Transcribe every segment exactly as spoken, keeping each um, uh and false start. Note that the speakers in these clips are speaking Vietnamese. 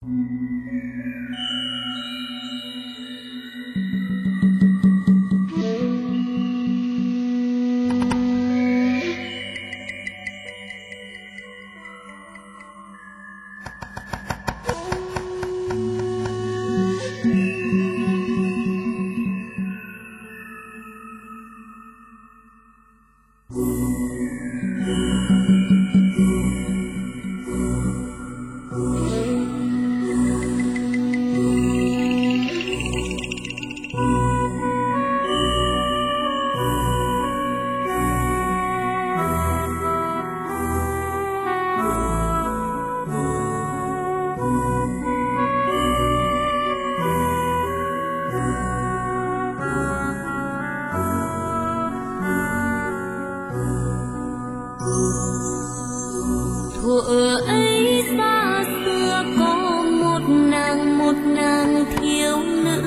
thuở ấy xa xưa có một nàng một nàng thiếu nữ,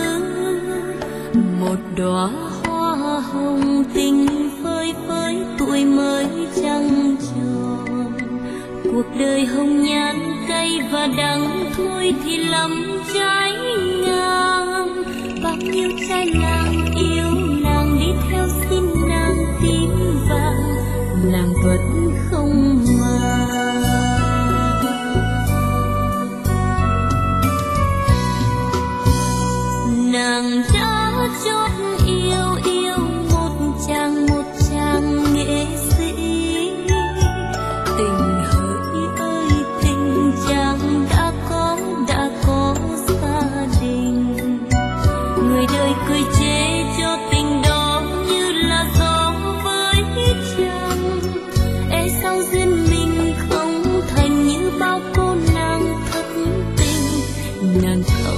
một đóa hoa hồng tình phơi phới tuổi mới trăng tròn. Cuộc đời hồng nhan cay và đắng thôi thì lắm trái ngang, bao nhiêu trai nàng yêu nàng đi theo xin nàng tím vàng, nàng vẫn không màng. Nàng đã chót yêu yêu một chàng một chàng nghệ sĩ, tình hỡi ơi tình chàng đã có đã có gia đình. Người đời cười chê cho tình đó như là gió với trăng, e sao duyên mình không thành như bao cô nàng thất tình. Nàng